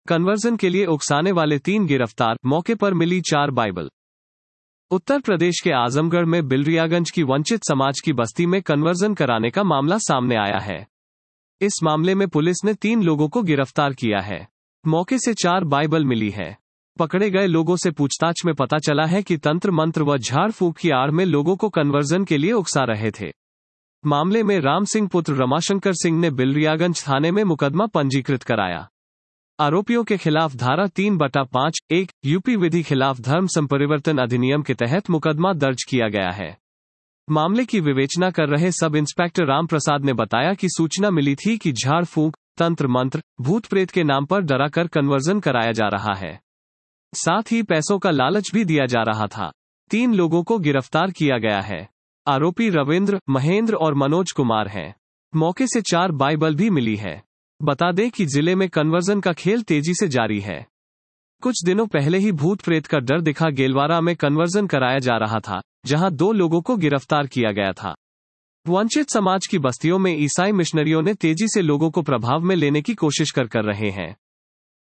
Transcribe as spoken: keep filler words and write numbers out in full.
Conversion के लिए उकसाने वाले तीन गिरफ्तार, मौके पर मिली चार बाइबल। उत्तर प्रदेश के आजमगढ़ में बिलरियागंज की वंचित समाज की बस्ती में कन्वर्जन कराने का मामला सामने आया है। इस मामले में पुलिस ने तीन लोगों को गिरफ्तार किया है। मौके से चार बाइबल मिली है। पकड़े गए लोगों से पूछताछ में पता चला है कि तंत्र मंत्र व झाड़ फूंक की आड़ में लोगों को कन्वर्जन के लिए उकसा रहे थे। मामले में राम सिंह पुत्र रमाशंकर सिंह ने बिलरियागंज थाने में मुकदमा पंजीकृत कराया। आरोपियों के खिलाफ धारा तीन बटा पाँच एक यूपी विधि खिलाफ धर्म संपरिवर्तन अधिनियम के तहत मुकदमा दर्ज किया गया है। मामले की विवेचना कर रहे सब इंस्पेक्टर राम प्रसाद ने बताया कि सूचना मिली थी कि झाड़ फूंक, तंत्र मंत्र, भूत प्रेत के नाम पर डराकर कन्वर्जन कराया जा रहा है। साथ ही पैसों का लालच भी दिया जा रहा था। तीन लोगों को गिरफ्तार किया गया है। आरोपी रविंद्र, महेंद्र और मनोज कुमार हैं। मौके से चार बाइबल भी मिली है। बता दें कि जिले में कन्वर्जन का खेल तेजी से जारी है। कुछ दिनों पहले ही भूत प्रेत का डर दिखा गेलवारा में कन्वर्जन कराया जा रहा था, जहां दो लोगों को गिरफ्तार किया गया था। वंचित समाज की बस्तियों में ईसाई मिशनरियों ने तेजी से लोगों को प्रभाव में लेने की कोशिश कर कर रहे हैं।